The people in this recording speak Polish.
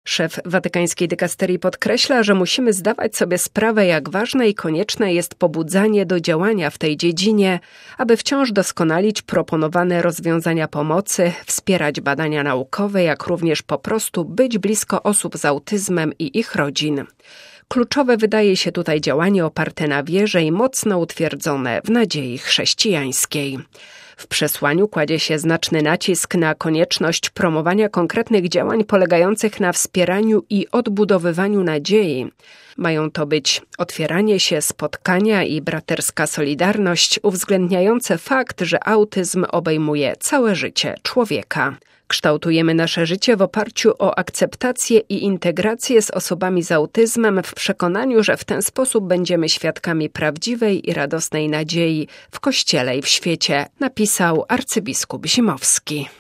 Szef watykańskiej dykasterii podkreśla, że musimy zdawać sobie sprawę, jak ważne i konieczne jest pobudzanie do działania w tej dziedzinie, aby wciąż doskonalić proponowane rozwiązania pomocy, wspierać badania naukowe, jak również po prostu być blisko osób z autyzmem i ich rodzin. Kluczowe wydaje się tutaj działanie oparte na wierze i mocno utwierdzone w nadziei chrześcijańskiej. W przesłaniu kładzie się znaczny nacisk na konieczność promowania konkretnych działań polegających na wspieraniu i odbudowywaniu nadziei. Mają to być otwieranie się, spotkania i braterska solidarność uwzględniające fakt, że autyzm obejmuje całe życie człowieka. Kształtujemy nasze życie w oparciu o akceptację i integrację z osobami z autyzmem w przekonaniu, że w ten sposób będziemy świadkami prawdziwej i radosnej nadziei w Kościele i w świecie, napisał arcybiskup Zimowski.